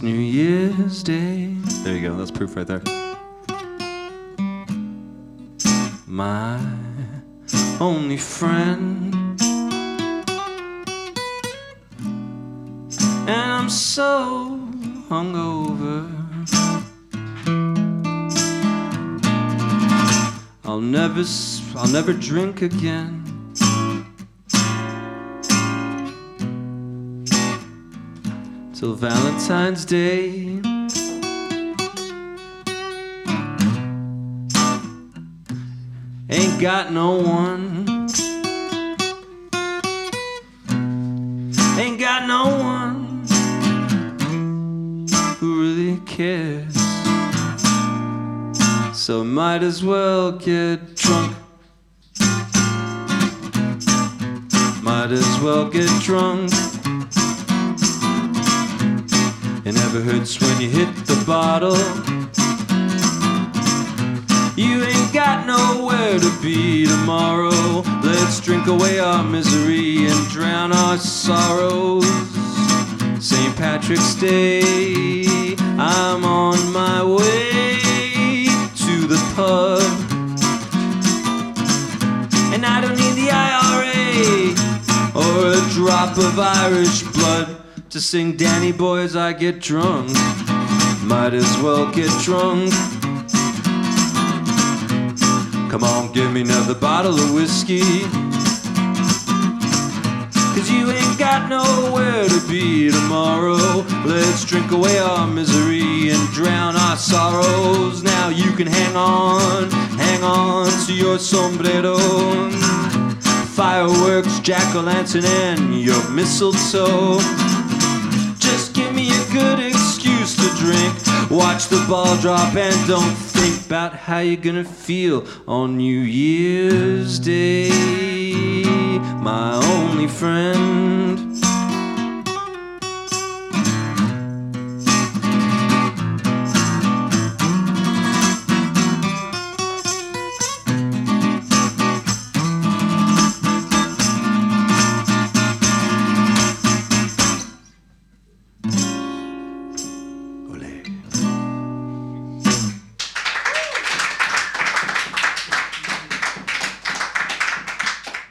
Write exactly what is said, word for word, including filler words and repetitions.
New Year's Day. There you go, that's proof right there. My only friend, and I'm so hungover, I'll never, I'll never drink again. Till Valentine's Day. Ain't got no one, ain't got no one who really cares. So might as well get drunk. Might as well get drunk. It never hurts when you hit the bottle. You ain't got nowhere to be tomorrow. Let's drink away our misery and drown our sorrows. Saint Patrick's Day, I'm on my way to the pub, and I don't need the I R A or a drop of Irish blood to sing Danny Boy as I get drunk. Might as well get drunk. Come on, give me another bottle of whiskey, 'cause you ain't got nowhere to be tomorrow. Let's drink away our misery and drown our sorrows. Now you can hang on, hang on to your sombrero. Fireworks, jack-o'-lantern, and your mistletoe. Just give me a good excuse to drink. Watch the ball drop and don't think about how you're gonna feel on New Year's Day, my only friend.